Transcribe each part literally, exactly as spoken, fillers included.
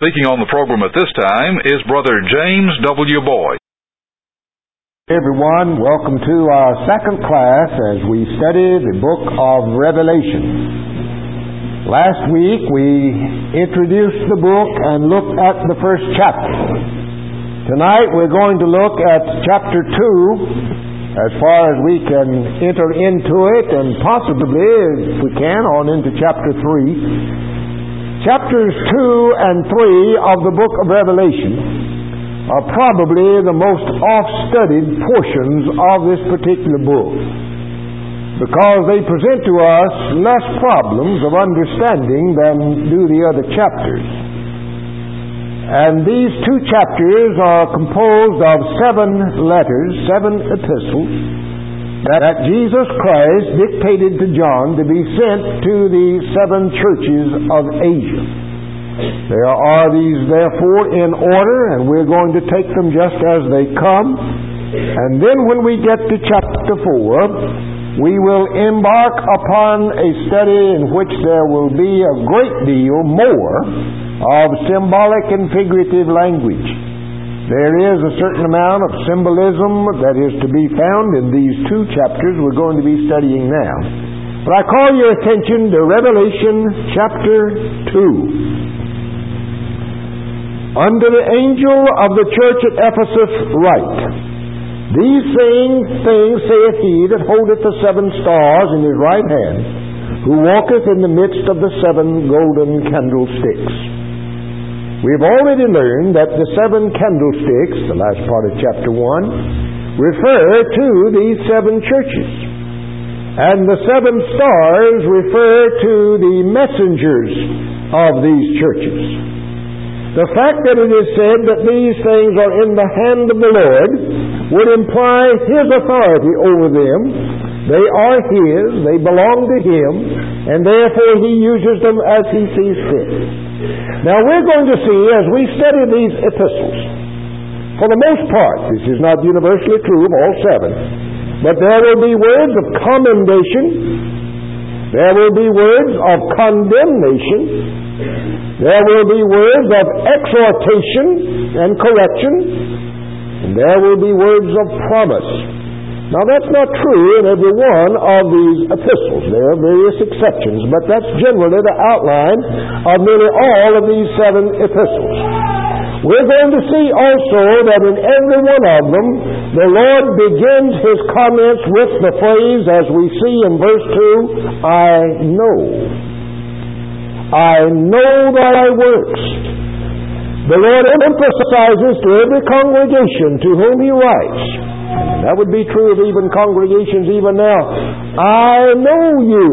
Speaking on the program at this time is Brother James W. Boyd. Hey everyone, welcome to our second class as we study the book of Revelation. Last week we introduced the book and looked at the first chapter. Tonight we're going to look at chapter two as far as we can enter into it, and possibly, if we can, on into chapter three. Chapters two and three of the book of Revelation are probably the most oft-studied portions of this particular book, because they present to us less problems of understanding than do the other chapters. And these two chapters are composed of seven letters, seven epistles, that Jesus Christ dictated to John to be sent to the seven churches of Asia. There are these, therefore, in order, and we're going to take them just as they come. And then when we get to chapter four, we will embark upon a study in which there will be a great deal more of symbolic and figurative language. There is a certain amount of symbolism that is to be found in these two chapters we're going to be studying now. But I call your attention to Revelation chapter two. Unto the angel of the church at Ephesus write, These same things saith he that holdeth the seven stars in his right hand, who walketh in the midst of the seven golden candlesticks. We've already learned that the seven candlesticks, the last part of chapter one, refer to these seven churches. And the seven stars refer to the messengers of these churches. The fact that it is said that these things are in the hand of the Lord would imply His authority over them. They are His, they belong to Him, and therefore He uses them as He sees fit. Now we're going to see, as we study these epistles, for the most part, this is not universally true of all seven, but there will be words of commendation, there will be words of condemnation, there will be words of exhortation and correction, and there will be words of promise. Now that's not true in every one of these epistles. There are various exceptions, but that's generally the outline of nearly all of these seven epistles. We're going to see also that in every one of them, the Lord begins His comments with the phrase, as we see in verse two, I know. I know thy works. The Lord emphasizes to every congregation to whom He writes, and that would be true of even congregations even now, I know you.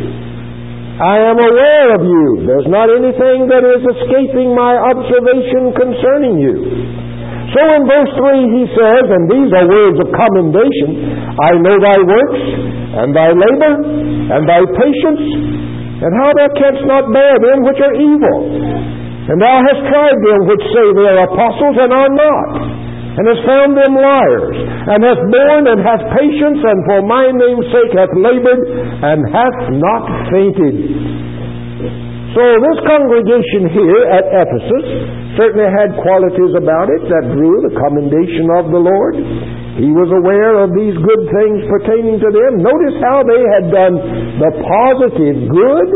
I am aware of you. There's not anything that is escaping my observation concerning you. So in verse three he says, and these are words of commendation, I know thy works, and thy labor, and thy patience, and how thou canst not bear them which are evil. And thou hast tried them which say they are apostles and are not, and hast found them liars, and hast borne and hath patience, and for my name's sake hath labored, and hath not fainted. So this congregation here at Ephesus certainly had qualities about it that drew the commendation of the Lord. He was aware of these good things pertaining to them. Notice how they had done the positive good.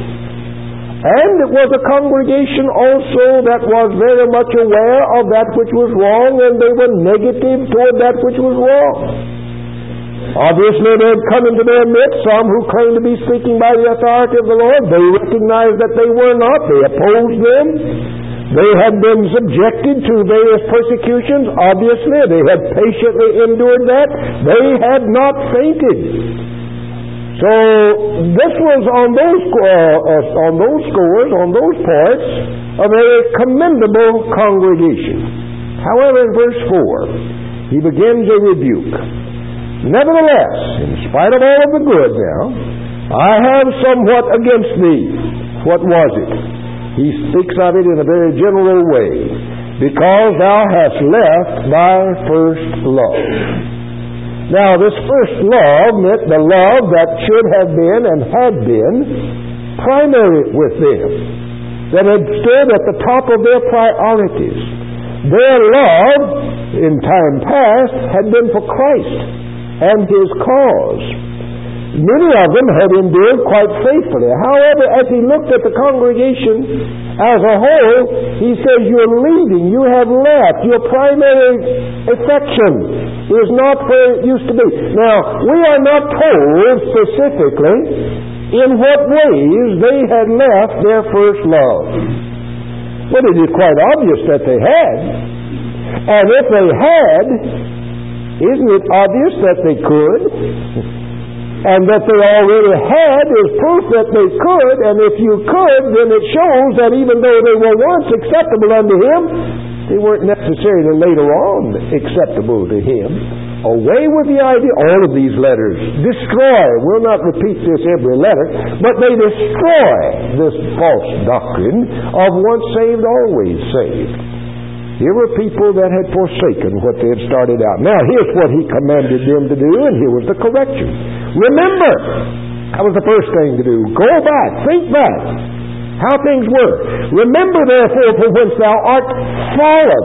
And it was a congregation also that was very much aware of that which was wrong, and they were negative toward that which was wrong. Obviously, they had come into their midst some who claimed to be speaking by the authority of the Lord. They recognized that they were not. They opposed them. They had been subjected to various persecutions. Obviously, they had patiently endured that. They had not fainted. So this was on those uh, uh, on those scores, on those parts, a very commendable congregation. However, in verse four, he begins a rebuke. Nevertheless, in spite of all of the good now, I have somewhat against thee. What was it? He speaks of it in a very general way. Because thou hast left thy first love. Now, this first love meant the love that should have been and had been primary with them. that had stood at the top of their priorities. Their love, in time past, had been for Christ and His cause. Many of them had endured quite faithfully. However, as he looked at the congregation as a whole, he says, you're leaving, you have left, your primary affection is not where it used to be. Now, we are not told specifically in what ways they had left their first love. But it is quite obvious that they had. And if they had, isn't it obvious that they could? And that they already had is proof that they could, and if you could, then it shows that even though they were once acceptable unto Him, they weren't necessarily later on acceptable to Him. Away with the idea, all of these letters destroy, we'll not repeat this every letter, but they destroy this false doctrine of once saved, always saved. Here were people that had forsaken what they had started out. Now, here's what He commanded them to do, and here was the correction. Remember, that was the first thing to do. Go back, think back, how things were. Remember, therefore, from whence thou art fallen.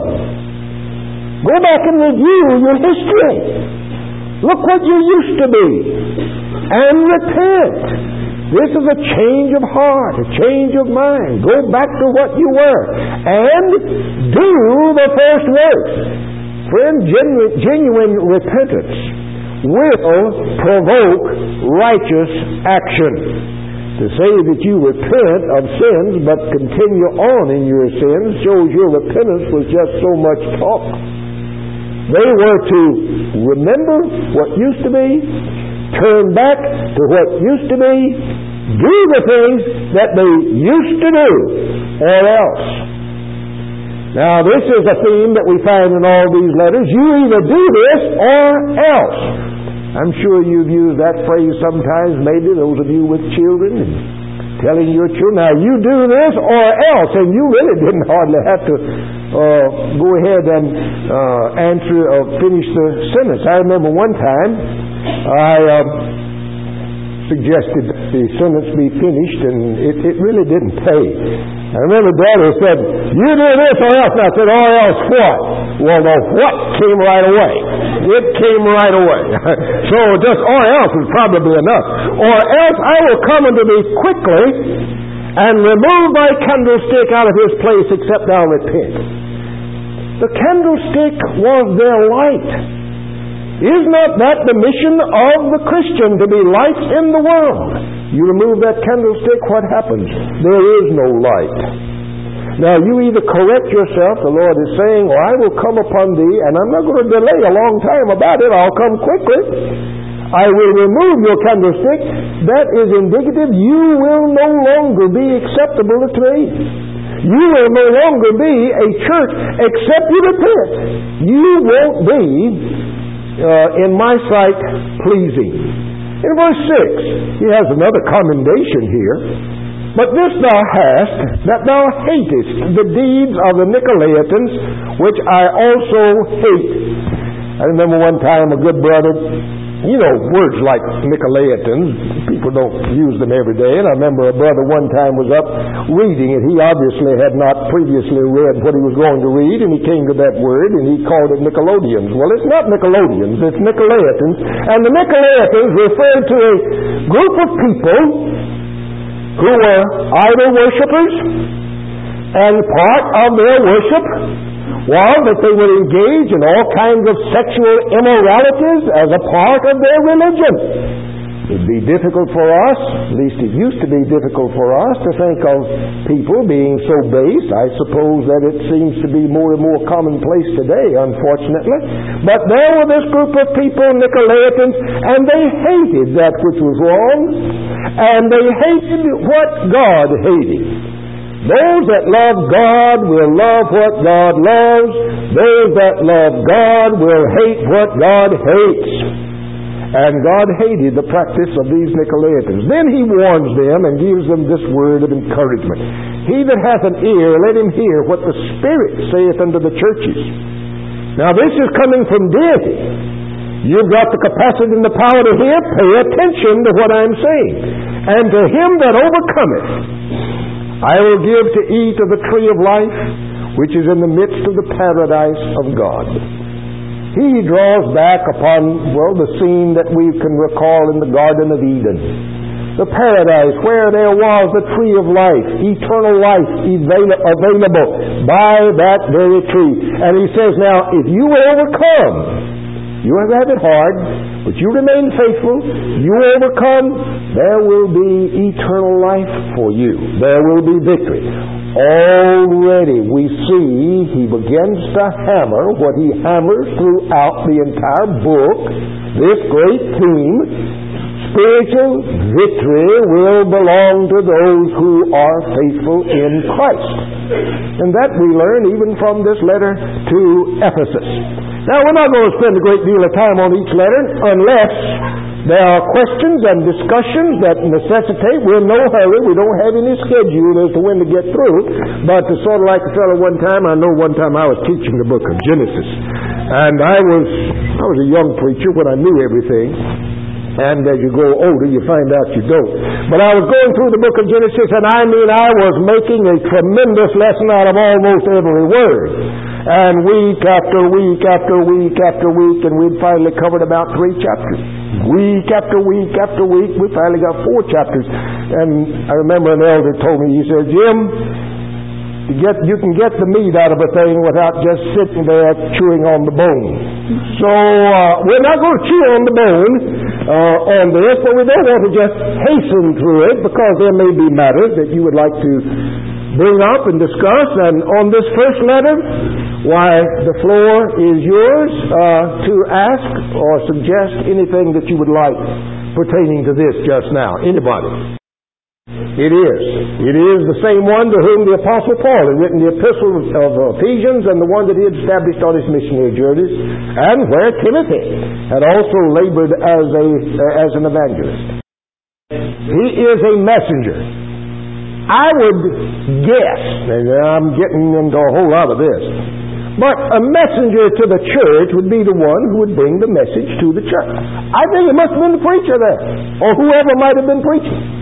Go back and review your history. Look what you used to be, and repent. This is a change of heart, a change of mind. Go back to what you were, and do the first works. Friend, genuine, genuine repentance will provoke righteous action. To say that you repent of sins but continue on in your sins shows your repentance was just so much talk. They were to remember what used to be, turn back to what used to be, do the things that they used to do, or else. Now, this is a theme that we find in all these letters. You either do this or else. I'm sure you've used that phrase sometimes, maybe those of you with children, and telling your children, now you do this or else, and you really didn't hardly have to uh, go ahead and uh, answer or finish the sentence. I remember one time I uh, suggested that the sentence be finished, and it, it really didn't pay. I remember Daddy said, you do this or else. And I said, or else what? Well, the what came right away. It came right away. So just or else is probably enough. Or else I will come unto thee quickly and remove thy candlestick out of his place except thou repent. The candlestick was their light. Is not that the mission of the Christian, to be lights in the world? You remove that candlestick, what happens? There is no light. Now you either correct yourself, the Lord is saying, or I will come upon thee, and I'm not going to delay a long time about it, I'll come quickly. I will remove your candlestick. That is indicative you will no longer be acceptable to me. You will no longer be a church except you repent. You won't be Uh, in my sight, pleasing. In verse six, he has another commendation here. But this thou hast, that thou hatest the deeds of the Nicolaitans, which I also hate. I remember one time a good brother, you know, words like Nicolaitans, people don't use them every day, and I remember a brother one time was up reading it. He obviously had not previously read what he was going to read, and he came to that word, and he called it Nicolaitans. Well, it's not Nicolaitans, it's Nicolaitans, and the Nicolaitans referred to a group of people who were idol worshippers, and part of their worship was that they would engage in all kinds of sexual immoralities as a part of their religion. It would be difficult for us, at least it used to be difficult for us, to think of people being so base. I suppose that it seems to be more and more commonplace today, unfortunately. But there were this group of people, Nicolaitans, and they hated that which was wrong, and they hated what God hated. Those that love God will love what God loves. Those that love God will hate what God hates. And God hated the practice of these Nicolaitans. Then he warns them and gives them this word of encouragement. He that hath an ear, let him hear what the Spirit saith unto the churches. Now this is coming from deity. You've got the capacity and the power to hear. Pay attention to what I'm saying. And to him that overcometh, I will give to eat of the tree of life, which is in the midst of the paradise of God. He draws back upon, well, the scene that we can recall in the Garden of Eden. The paradise where there was the tree of life, eternal life avail- available by that very tree. And he says, now, if you overcome, you have had it hard, but you remain faithful, you overcome, there will be eternal life for you. There will be victory. Already we see he begins to hammer what he hammers throughout the entire book, this great theme: spiritual victory will belong to those who are faithful in Christ. And that we learn even from this letter to Ephesus. Now, we're not going to spend a great deal of time on each letter unless there are questions and discussions that necessitate. We're in no hurry. We don't have any schedule as to when to get through. But to sort of like a fellow one time, I know one time I was teaching the book of Genesis. And I was, I was a young preacher when I knew everything. And as you grow older, you find out you don't. But I was going through the book of Genesis, and I mean I was making a tremendous lesson out of almost every word. And week after week after week after week, and we'd finally covered about three chapters. Week after week after week, we finally got four chapters. And I remember an elder told me, he said, Jim, you, get, you can get the meat out of a thing without just sitting there chewing on the bone. So uh, we're not going to chew on the bone uh, on this, but we don't want to just hasten through it, because there may be matters that you would like to bring up and discuss. And on this first letter, why, the floor is yours uh, to ask or suggest anything that you would like pertaining to this just now. Anybody? It is. It is the same one to whom the Apostle Paul had written the epistle of Ephesians, and the one that he had established on his missionary journeys, and where Timothy had also labored as a uh, as an evangelist. He is a messenger. I would guess, and I'm getting into a whole lot of this, but a messenger to the church would be the one who would bring the message to the church. I think it must have been the preacher there, or whoever might have been preaching.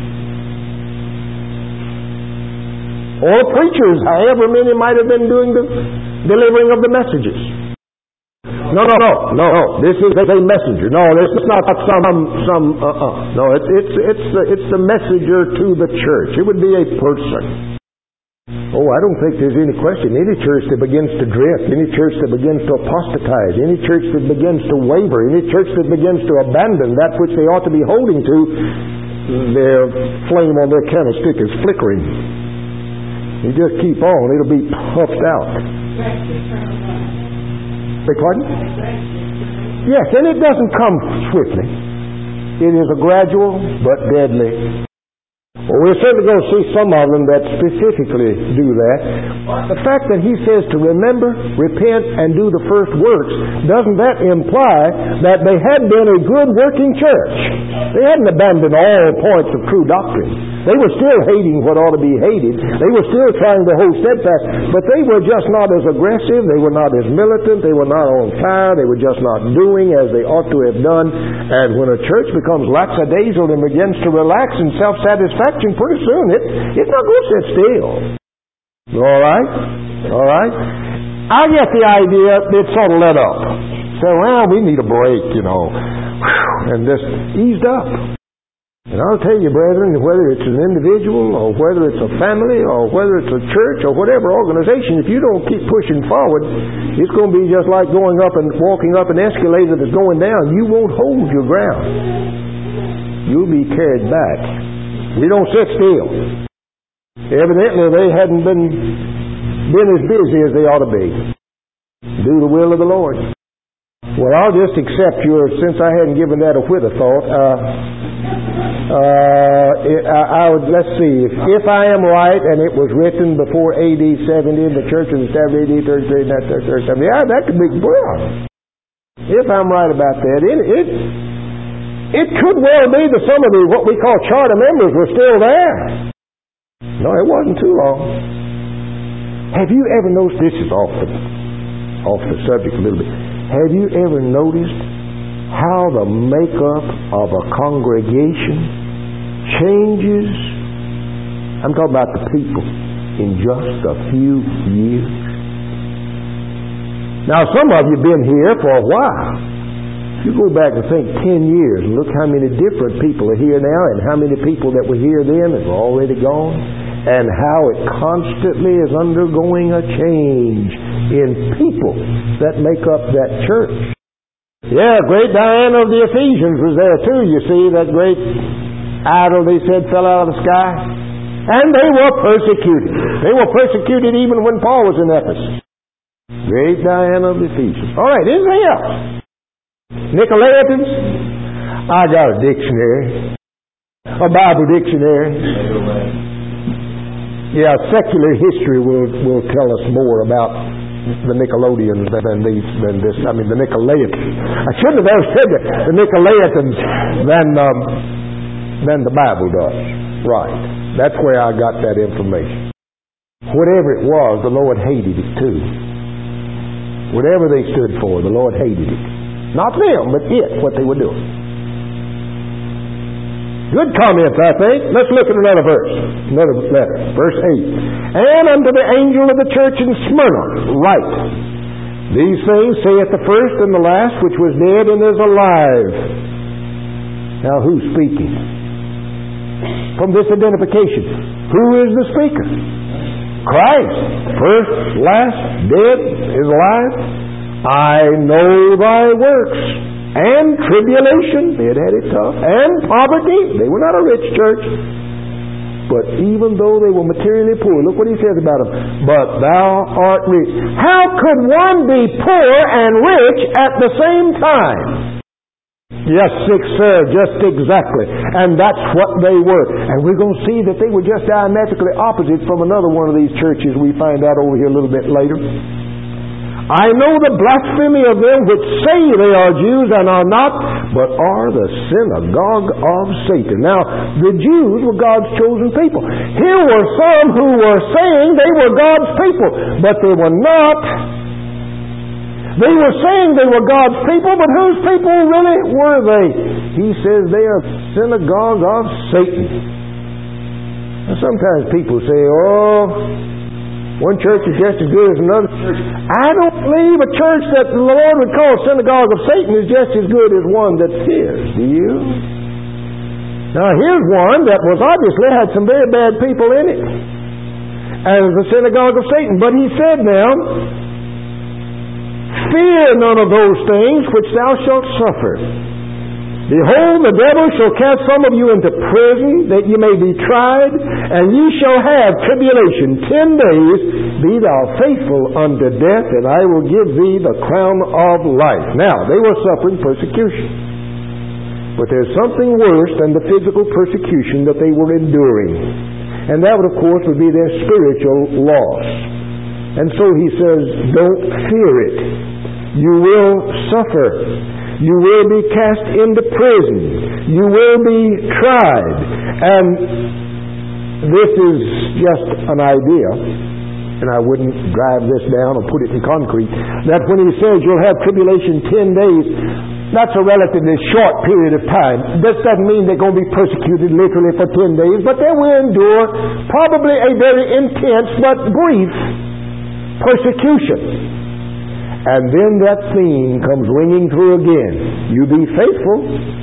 Or preachers, however many might have been doing the delivering of the messages. No, no, no, no, no. This is a messenger. No, this is not some some. Uh, uh. No, it's it's it's the it's the messenger to the church. It would be a person. Oh, I don't think there's any question. Any church that begins to drift, any church that begins to apostatize, any church that begins to waver, any church that begins to abandon that which they ought to be holding to, their flame on their candlestick is flickering. You just keep on, it'll be puffed out. Beg pardon? Yes, and it doesn't come swiftly. It is a gradual but deadly. Well, we're certainly going to see some of them that specifically do that. The fact that he says to remember, repent, and do the first works, doesn't that imply that they had been a good working church? They hadn't abandoned all points of true doctrine. They were still hating what ought to be hated. They were still trying to hold steadfast, but they were just not as aggressive. They were not as militant. They were not on fire. They were just not doing as they ought to have done. And when a church becomes lackadaisical and begins to relax in self-satisfaction, pretty soon it, it's not going to sit still. All right? All right? I get the idea it sort of let up. So, well, we need a break, you know. And just eased up. And I'll tell you, brethren, whether it's an individual or whether it's a family or whether it's a church or whatever organization, if you don't keep pushing forward, it's going to be just like going up and walking up an escalator that's going down. You won't hold your ground. You'll be carried back. We don't sit still. Evidently, they hadn't been been as busy as they ought to be. Do the will of the Lord. Well, I'll just accept your, since I hadn't given that a whit of thought, uh, uh, I, I would, let's see, if, if I am right, and it was written before A D seventy, and the church was established A D thirty-three, and that thirty-seven, yeah, that could be, well, if I'm right about that, it, it, it could well be that some of the, what we call charter members were still there. No, it wasn't too long. Have you ever noticed, this is off the, off the subject a little bit, have you ever noticed how the makeup of a congregation changes I'm talking about the people in just a few years. Now, some of you have been here for a while. You go back and think ten years, and look how many different people are here now, and how many people that were here then have already gone, and how it constantly is undergoing a change in people that make up that church. Yeah, great Diana of the Ephesians was there too. You see, that great idol they said fell out of the sky. And they were persecuted. They were persecuted even when Paul was in Ephesus. Great Diana of the Ephesians. All right, anything else? Nicolaitans? I got a dictionary. A Bible dictionary. Yeah, secular history will will tell us more about the Nicolaitans than these than this. I mean, the Nicolaitans. I shouldn't have ever said that. The Nicolaitans than um, than the Bible does. Right. That's where I got that information. Whatever it was, the Lord hated it too. Whatever they stood for, the Lord hated it. Not them, but it, what they were doing. Good comments, I think. Let's look at another verse. Another letter. Verse eight. And unto the angel of the church in Smyrna write, these things saith the first and the last, which was dead and is alive. Now who's speaking? From this identification, who is the speaker? Christ. First, last, dead, is alive. I know thy works, and tribulation, they had had it tough, and poverty. They were not a rich church. But even though they were materially poor, look what he says about them. But thou art rich. How could one be poor and rich at the same time? Yes, sir, just exactly. And that's what they were. And we're going to see that they were just diametrically opposite from another one of these churches we find out over here a little bit later. I know the blasphemy of them which say they are Jews and are not, but are the synagogue of Satan. Now, the Jews were God's chosen people. Here were some who were saying they were God's people, but they were not. They were saying they were God's people, but whose people really were they? He says they are synagogue of Satan. Now, sometimes people say, oh, one church is just as good as another church. I don't believe a church that the Lord would call a synagogue of Satan is just as good as one that's his. Do you? Now, here's one that was obviously had some very bad people in it. And the synagogue of Satan. But he said now, fear none of those things which thou shalt suffer. Behold, the devil shall cast some of you into prison, that ye may be tried, and ye shall have tribulation ten days. Be thou faithful unto death, and I will give thee the crown of life. Now, they were suffering persecution. But there's something worse than the physical persecution that they were enduring. And that would, of course, would be their spiritual loss. And so he says, don't fear it. You will suffer. You will be cast into prison. You will be tried. And this is just an idea, and I wouldn't drive this down or put it in concrete, that when he says you'll have tribulation ten days, that's a relatively short period of time. This doesn't mean they're going to be persecuted literally for ten days, but they will endure probably a very intense but brief persecution. And then that theme comes ringing through again. You be faithful,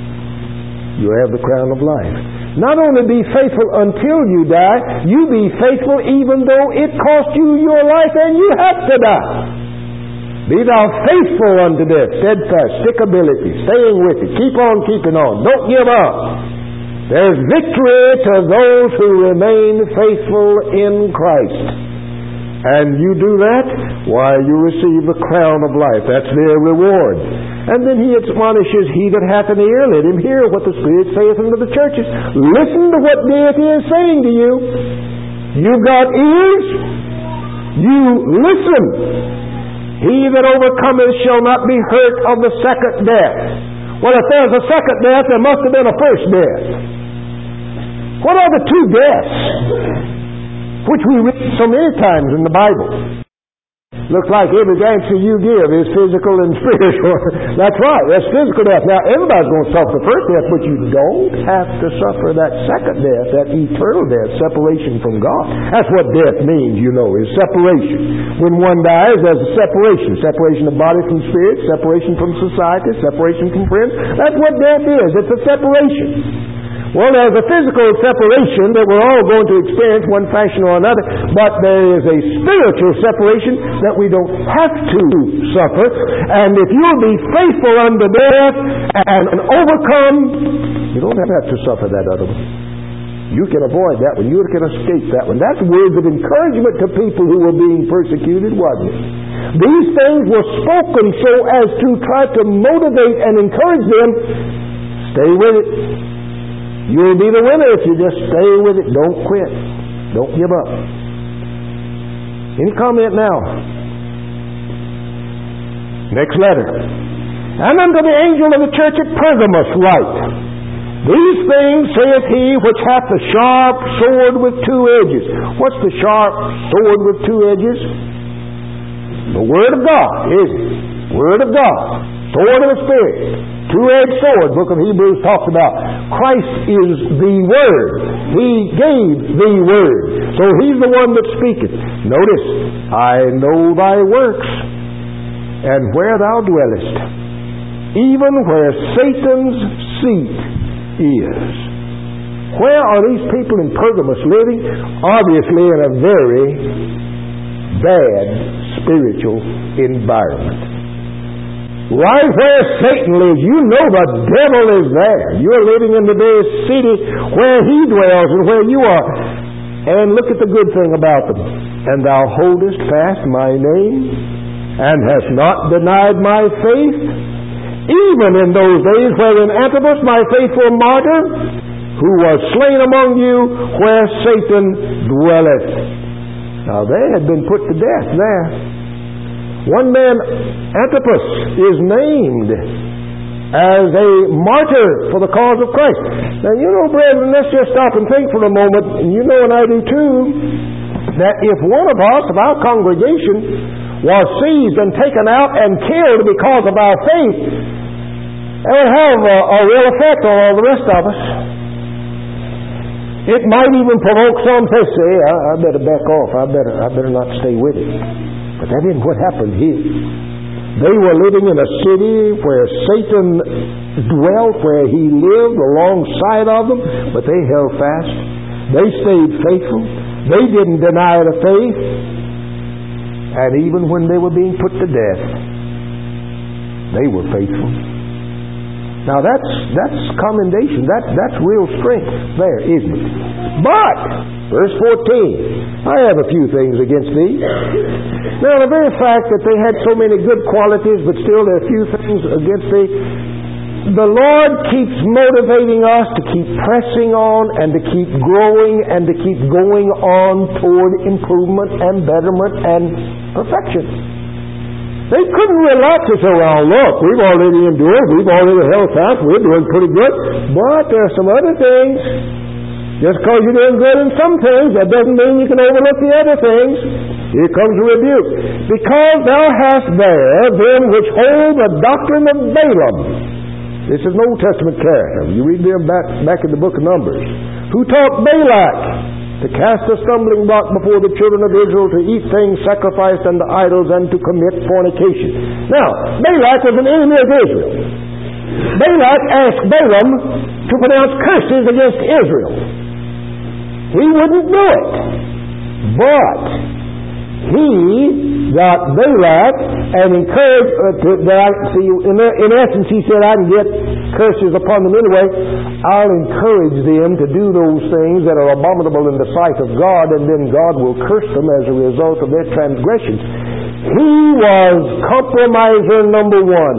you have the crown of life. Not only be faithful until you die, you be faithful even though it cost you your life and you have to die. Be thou faithful unto death, steadfast, stickability, staying with it, keep on keeping on, don't give up. There's victory to those who remain faithful in Christ. And you do that, why, you receive the crown of life. That's their reward. And then he admonishes, he that hath an ear, let him hear what the Spirit saith unto the churches. Listen to what deity is saying to you. You've got ears, you listen. He that overcometh shall not be hurt of the second death. Well, if there's a second death, there must have been a first death. What are the two deaths which we read so many times in the Bible? Looks like every answer you give is physical and spiritual. That's right. That's physical death. Now, everybody's going to suffer the first death, but you don't have to suffer that second death, that eternal death, separation from God. That's what death means, you know, is separation. When one dies, there's a separation. Separation of body from spirit, separation from society, separation from friends. That's what death is. It's a separation. Well, there's a physical separation that we're all going to experience one fashion or another, but there is a spiritual separation that we don't have to suffer. And if you'll be faithful unto death and overcome, you don't have to suffer that other one. You can avoid that one. You can escape that one. That's words of encouragement to people who were being persecuted, wasn't it? These things were spoken so as to try to motivate and encourage them. Stay with it. You'll be the winner if you just stay with it. Don't quit. Don't give up. Any comment now? Next letter. And unto the angel of the church at Pergamos write, These things saith he which hath the sharp sword with two edges. What's the sharp sword with two edges? The Word of God, isn't it? Word of God. Sword of the Spirit. Two-edged sword, book of Hebrews talks about. Christ is the Word. He gave the Word. So He's the one that speaketh. Notice, I know thy works, and where thou dwellest, even where Satan's seat is. Where are these people in Pergamos living? Obviously in a very bad spiritual environment. Right where Satan lives, you know the devil is there. You're living in the very city where he dwells and where you are. And look at the good thing about them. And thou holdest fast my name, and hast not denied my faith, even in those days wherein Antipas, my faithful martyr, who was slain among you, where Satan dwelleth. Now they had been put to death there. One man, Antipas, is named as a martyr for the cause of Christ. Now, you know, brethren, let's just stop and think for a moment, and you know, and I do too, that if one of us, of our congregation, was seized and taken out and killed because of our faith, it would have a, a real effect on all the rest of us. It might even provoke some to say, I, I better back off, I better, I better not stay with it. But that isn't what happened here. They were living in a city where Satan dwelt, where he lived alongside of them, but they held fast. They stayed faithful. They didn't deny the faith. And even when they were being put to death, they were faithful. Now that's that's commendation. That, that's real strength there, isn't it? But, verse fourteen, I have a few things against thee. Now, the very fact that they had so many good qualities, but still there are a few things against thee, the Lord keeps motivating us to keep pressing on and to keep growing and to keep going on toward improvement and betterment and perfection. They couldn't relax and say, well, look, we've already endured, we've already held fast, we're doing pretty good, but there are some other things. Just because you're doing good in some things, that doesn't mean you can overlook the other things. Here comes a rebuke. Because thou hast there them which hold the doctrine of Balaam. This is an Old Testament character. You read them back, back in the book of Numbers. Who taught Balak to cast a stumbling block before the children of Israel, to eat things sacrificed unto idols, and to commit fornication. Now, Balak was an enemy of Israel. Balak asked Balaam to pronounce curses against Israel. He wouldn't do it. But he got Balak and encouraged, uh, to, that I, see, in, in essence, he said, I can get curses upon them anyway. I'll encourage them to do those things that are abominable in the sight of God, and then God will curse them as a result of their transgressions. He was compromiser number one.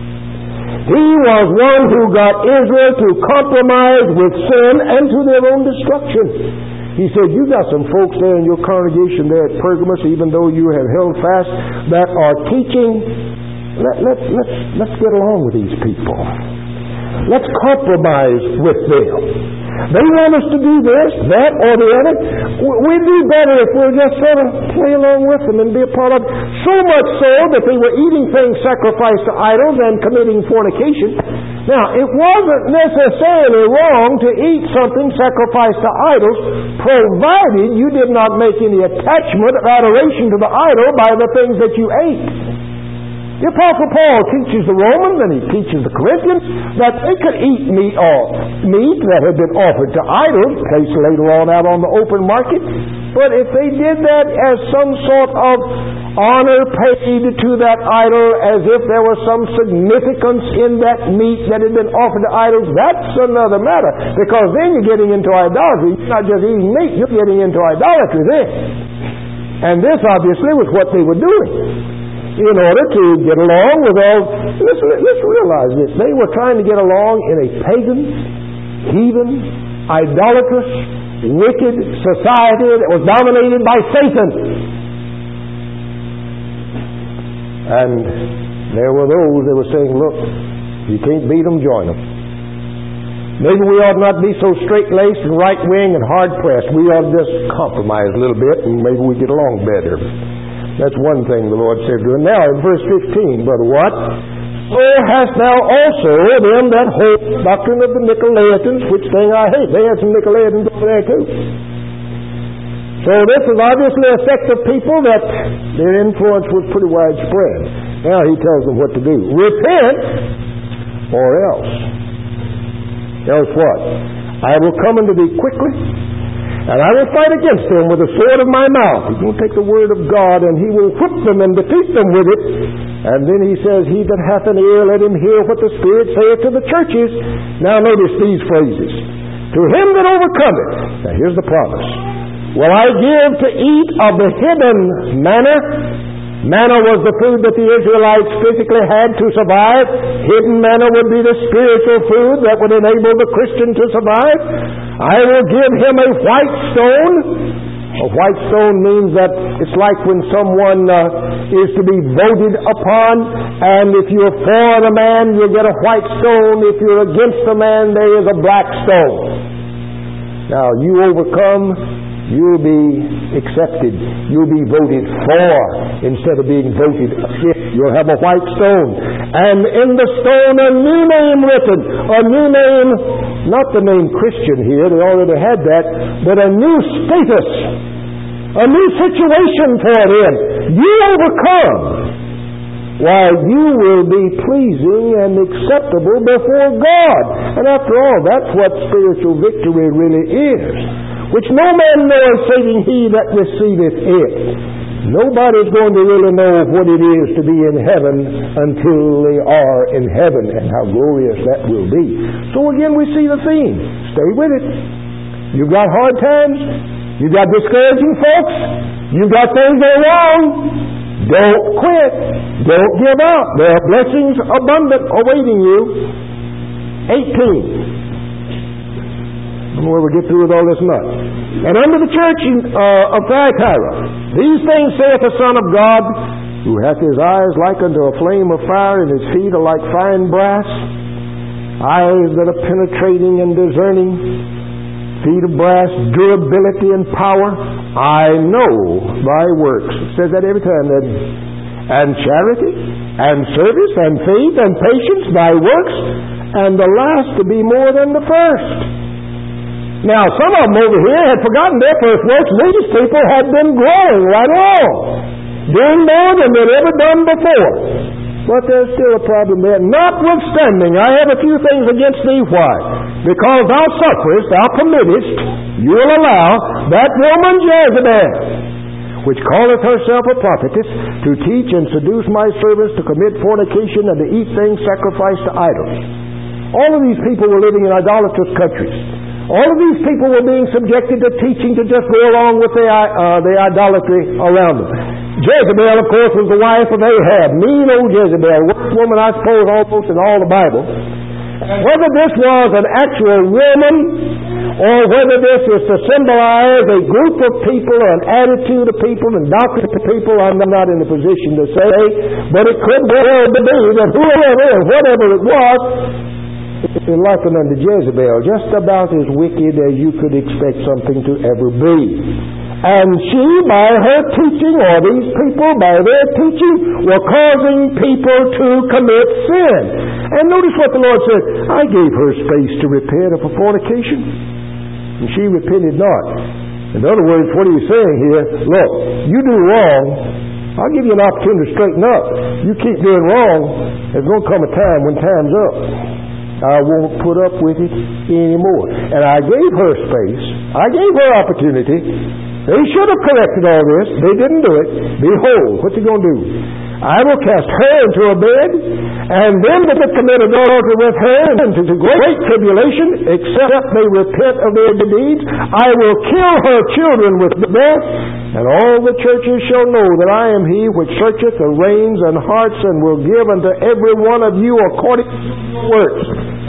He was one who got Israel to compromise with sin and to their own destruction. He said, you got some folks there in your congregation there at Pergamos, even though you have held fast, that are teaching. Let, let, let's, let's get along with these people. Let's compromise with them. They want us to do this, that, or the other. We'd do better if we'll just sort of play along with them and be a part of it. So much so that they were eating things sacrificed to idols and committing fornication. Now, it wasn't necessarily wrong to eat something sacrificed to idols, provided you did not make any attachment or adoration to the idol by the things that you ate. The Apostle Paul teaches the Romans and he teaches the Corinthians that they could eat meat or meat that had been offered to idols, placed later on out on the open market. But if they did that as some sort of honor paid to that idol, as if there was some significance in that meat that had been offered to idols, that's another matter. Because then you're getting into idolatry. You're not just eating meat, you're getting into idolatry then. And this obviously was what they were doing. In order to get along with all, let's, let's realize this, they were trying to get along in a pagan, heathen, idolatrous, wicked society that was dominated by Satan. And there were those that were saying, look, you can't beat them, join them. Maybe we ought not be so straight-laced and right-wing and hard-pressed. We ought to just compromise a little bit and maybe we get along better. That's one thing the Lord said to him. Now in verse fifteen, Brother Watt, so hast thou also them that hold the doctrine of the Nicolaitans, which thing I hate. They had some Nicolaitans over there too. So this is obviously a sect of people that their influence was pretty widespread. Now he tells them what to do. Repent, or else. Else what? I will come unto thee quickly, and I will fight against them with the sword of my mouth. He's going to take the word of God, and he will whip them and defeat them with it. And then he says, he that hath an ear, let him hear what the Spirit saith to the churches. Now notice these phrases. To him that overcometh. Now here's the promise. Will I give to eat of the hidden manna. Manna was the food that the Israelites physically had to survive. Hidden manna would be the spiritual food that would enable the Christian to survive. I will give him a white stone. A white stone means that it's like when someone uh, is to be voted upon, and if you're for the man, you get a white stone. If you're against the man, there is a black stone. Now, you overcome, you'll be accepted. You'll be voted for instead of being voted against. You'll have a white stone. And in the stone a new name written. A new name, not the name Christian here, they already had that, but a new status. A new situation for them. You overcome. Why, you will be pleasing and acceptable before God. And after all, that's what spiritual victory really is. Which no man knoweth saving he that receiveth it. Nobody's going to really know what it is to be in heaven until they are in heaven, and how glorious that will be. So again, we see the theme. Stay with it. You've got hard times. You've got discouraging folks. You've got things that are wrong. Don't quit. Don't give up. There are blessings abundant awaiting you. eighteen. Where we get through with all this nut. And unto the church in, uh, of Thyatira, these things saith the Son of God, who hath his eyes like unto a flame of fire, and his feet are like fine brass, eyes that are penetrating and discerning, feet of brass, durability and power. I know thy works. It says that every time, doesn't it? And charity, and service, and faith, and patience, thy works, and the last to be more than the first. Now, some of them over here had forgotten their first works. These people had been growing right along, doing more than they'd ever done before. But there's still a problem there. Notwithstanding, I have a few things against thee. Why? Because thou sufferest, thou permittest, you'll allow that woman Jezebel, which calleth herself a prophetess, to teach and seduce my servants to commit fornication and to eat things sacrificed to idols. All of these people were living in idolatrous countries. All of these people were being subjected to teaching to just go along with the, uh, the idolatry around them. Jezebel, of course, was the wife of Ahab. Mean old Jezebel. Worst woman, I suppose, almost in all the Bible. Whether this was an actual woman, or whether this is to symbolize a group of people, or an attitude of people, and doctrine of people, I'm not in a position to say. But it could well be that whoever and whatever it was, is likened unto Jezebel, just about as wicked as you could expect something to ever be. And she, by her teaching, or these people, by their teaching, were causing people to commit sin. And notice what the Lord said, I gave her space to repent of her fornication, and she repented not. In other words, what are you saying here? Look, you do wrong, I'll give you an opportunity to straighten up. You keep doing wrong, there's going to come a time when time's up. I won't put up with it anymore. And I gave her space. I gave her opportunity. They should have corrected all this. They didn't do it. Behold, what's he going to do? I will cast her into a bed, and them that commit adultery with her into the great tribulation, except they repent of their deeds. I will kill her children with death, and all the churches shall know that I am he which searcheth the reins and hearts, and will give unto every one of you according to your works.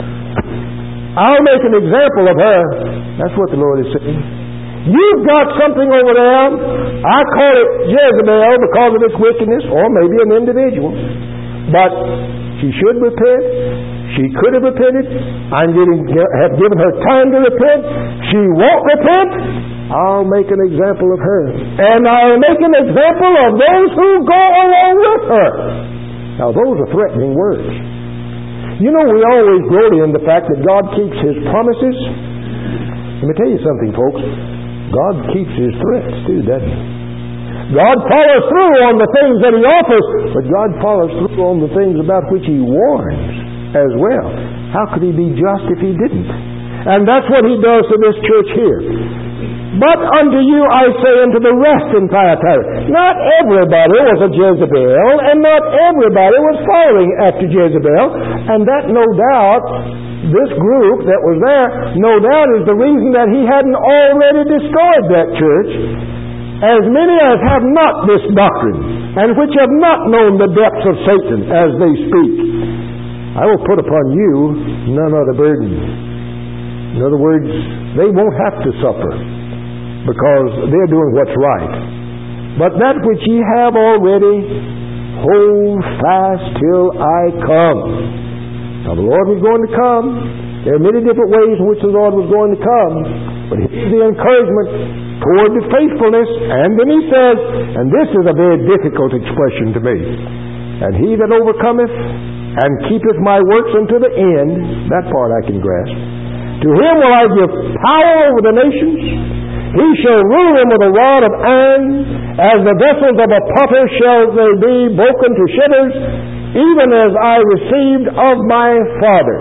I'll make an example of her. That's what the Lord is saying. You've got something over there. I call it Jezebel because of its wickedness, or maybe an individual. But she should repent. She could have repented. I'm getting, have given her time to repent. She won't repent. I'll make an example of her. And I'll make an example of those who go along with her. Now, those are threatening words. You know, we always glory in the fact that God keeps His promises. Let me tell you something, folks. God keeps His threats too, doesn't He? God follows through on the things that He offers, but God follows through on the things about which He warns as well. How could He be just if He didn't? And that's what He does to this church here. But unto you I say, unto the rest in Thyatira. Not everybody was a Jezebel, and not everybody was following after Jezebel, and that no doubt, this group that was there, no doubt is the reason that he hadn't already destroyed that church. As many as have not this doctrine, and which have not known the depths of Satan as they speak, I will put upon you none other burden. In other words, they won't have to suffer, because they're doing what's right. But that which ye have already, hold fast till I come. Now the Lord was going to come. There are many different ways in which the Lord was going to come, but here's the encouragement toward the faithfulness. And then He says, and this is a very difficult expression to me, and he that overcometh and keepeth my works unto the end, that part I can grasp, to him will I give power over the nations. He shall rule them with a rod of iron. As the vessels of a potter shall they be broken to shivers, even as I received of my Father.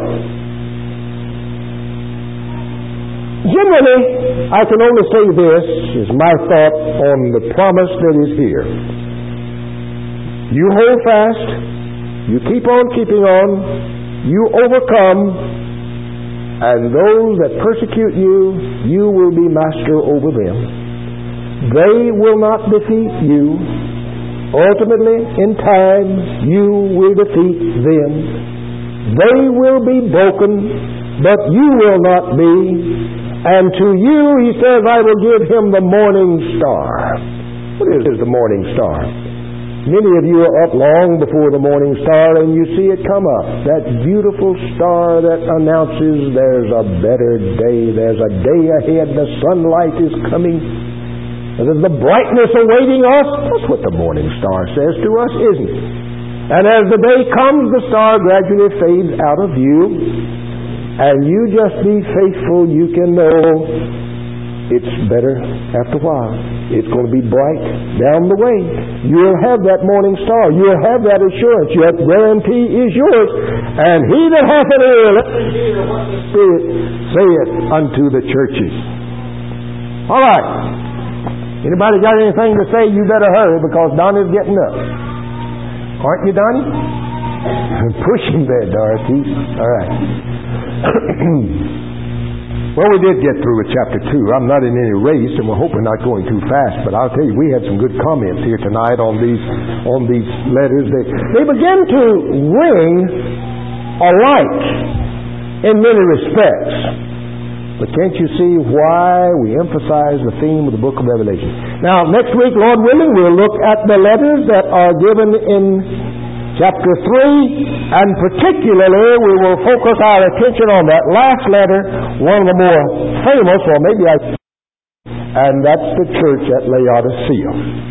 Generally, I can only say this is my thought on the promise that is here. You hold fast. You keep on keeping on. You overcome. And those that persecute you, you will be master over them. They will not defeat you. Ultimately, in time, you will defeat them. They will be broken, but you will not be. And to you, He says, I will give him the morning star. What is the morning star? Many of you are up long before the morning star, and you see it come up. That beautiful star that announces there's a better day. There's a day ahead. The sunlight is coming. There's the brightness awaiting us. That's what the morning star says to us, isn't it? And as the day comes, the star gradually fades out of view. And you just be faithful. You can know it's better after a while. It's going to be bright down the way. You'll have that morning star. You'll have that assurance. Your guarantee is yours. And he that hath an ear, let him hear what the Spirit saith unto the churches. All right. Anybody got anything to say? You better hurry, because Donnie's getting up. Aren't you, Donnie? Push him there, Dorothy. All right. Well, we did get through with chapter two. I'm not in any race, and we're hoping not going too fast. But I'll tell you, we had some good comments here tonight on these on these letters. They they begin to ring alike in many respects. But can't you see why we emphasize the theme of the book of Revelation? Now, next week, Lord willing, we'll look at the letters that are given in chapter three, and particularly we will focus our attention on that last letter, one of the more famous, or maybe I, and that's the church at Laodicea.